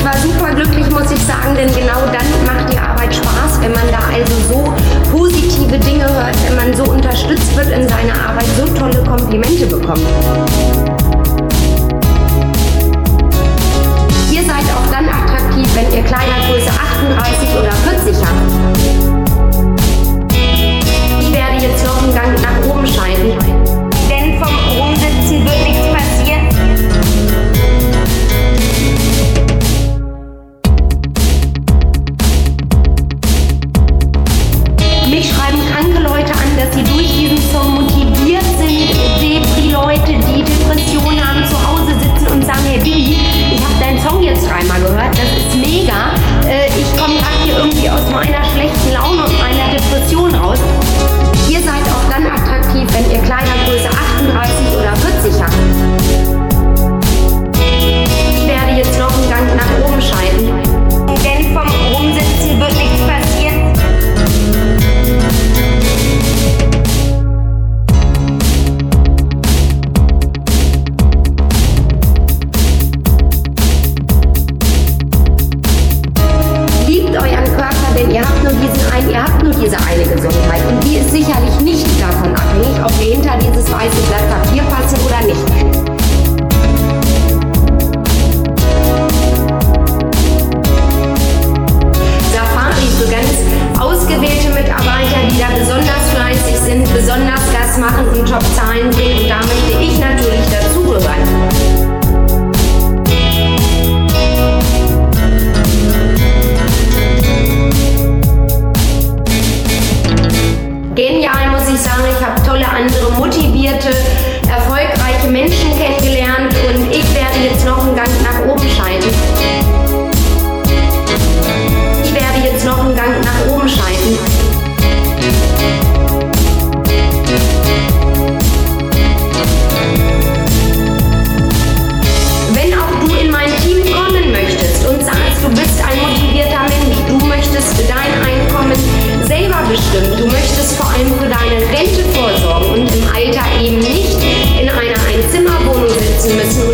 ich war super glücklich, muss ich sagen, denn genau dann macht die Arbeit Spaß, wenn man da also so positive Dinge hört, wenn man so unterstützt wird in seiner Arbeit, so tolle Komplimente bekommt. Ihr seid auch dann attraktiv, wenn ihr Kleidergröße 38 oder 40 habt. Ich werde jetzt noch einen Gang nach oben schalten, denn vom Rumsitzen wird nichts passieren. Mich schreiben kranke Leute an, dass sie durch diesen Song motiviert sind. Depri-Leute, die Depressionen haben, zu Hause sitzen und sagen, hey Bibi, ich habe deinen Song jetzt dreimal gehört, das ist mega. Ich komme gerade hier irgendwie aus meiner schlechten Laune und meiner Depression raus. Ihr seid auch dann attraktiv, wenn ihr Kleidergröße 38 oder 40 habt. Ich werde jetzt noch einen Gang nach oben schalten, denn vom Rumsitzen wird nichts passieren. Liebt euren Körper, denn ihr habt nur diese eine Gesundheit und die ist sicherlich nicht davon abhängig, ob wir hinter dieses weiße Blatt Papier passen oder nicht. Safari für ganz ausgewählte Mitarbeiter, die da besonders fleißig sind, besonders Gas machen und Top-Zahlen bringen und da möchte ich natürlich dazugehören. Genial, muss ich sagen, ich habe tolle andere motivierte, erfolgreiche Menschen kennengelernt und ich werde jetzt noch einen Gang nach oben schalten. Ich werde jetzt noch einen Gang nach oben schalten. Wenn auch du in mein Team kommen möchtest und sagst, du bist ein motivierter Mensch, du möchtest für dein Einkommen selber bestimmen, du möchtest vor allem für deine Rente vorsorgen und im Alter eben nicht in einer Einzimmerwohnung sitzen müssen